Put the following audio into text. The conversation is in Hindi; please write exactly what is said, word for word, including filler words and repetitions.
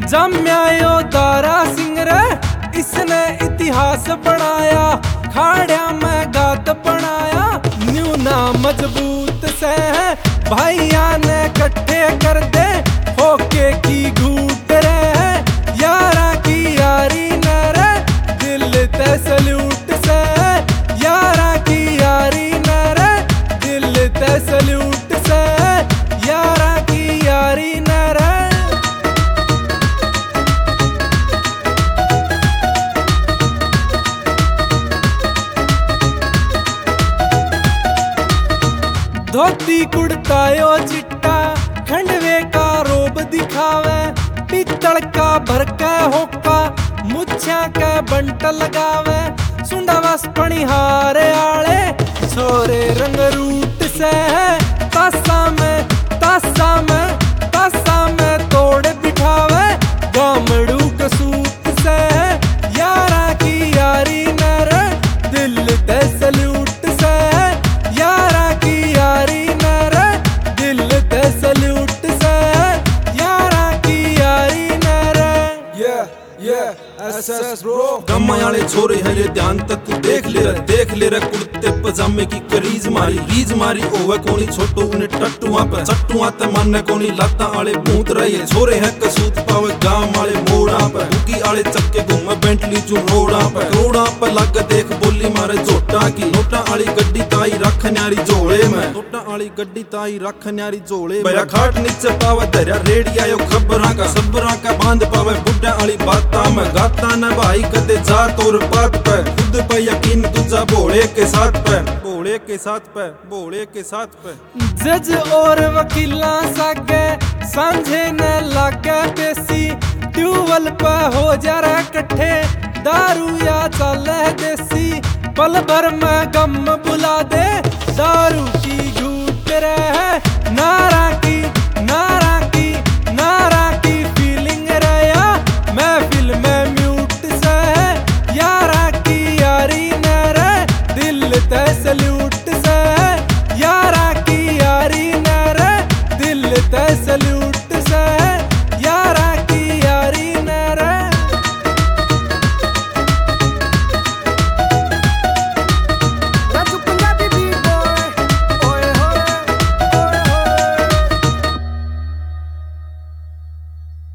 जम्या यो दारा सिंह रे, इसने इतिहास बनाया, खाड़िया में गात बनाया। न्यू ना मजबूत से भाइया ने कट्ठे कर दे, होके की घूट रे, यारा की यारी न रे, दिल ते सल्यूट से, यारा की यारी न रे, दिल ते सल्यूट से, यारा की यारी न रे। धोती कुर्ता यो चिट्टा, खंडवे का रोब दिखावे, पीतल का भरका होका, मुच्छा का बंट लगावे, सुंडा वस पणिहारे आले, छोरे रंग रूट से, तासा में तासा में तासा में तोड़ बिठावे, गामड़ू कसूत से, यारा की यारी न रे, दिल ते सल्यूट से, यारा की यारी न रे, दिल ते सल्यूट से, यारा की यारी न रे। Yeah, yeah, yes yes bro. गम्मा वाले छोरे हैं ये ध्यान तक तू देख ले रे, देख ले रे कुर्ते पजामे की करीज मारी, रीज मारी ओवे कोनी छोटो उन्हें टट्टुआ पे, चट्टुआ ते मन कोनी लाता आले भूत रहे, छोरे हैं कसूत पावे गांव वाले मोड़ा पे, दुकी आले चक्के घूमे बेंटली चू रोड़ा पे, रोड़ा पे लग देख बोली मारे झोटा की, नोटा आली गड्डी ताई रख न्यारी झोले में, नोटा आली गड्डी ताई रख न्यारी झोले मेरा खाट नीचे पावे धरिया रेडिया यो खबरा का, सबरा का बांध पावे बुड्ढा आली बाता में, गाता न भाई कदे जात और बात पे, खुद पे यकीन तुझा भोले के साथ पे, भोले के साथ पे, भोले के साथ पे। जज और वकीला सागे सांझे न लागे पेशी, ट्यूबल पे हो जा रहा कट्ठे, दारू या चले देसी, पल भर में गम बुला दे दारू।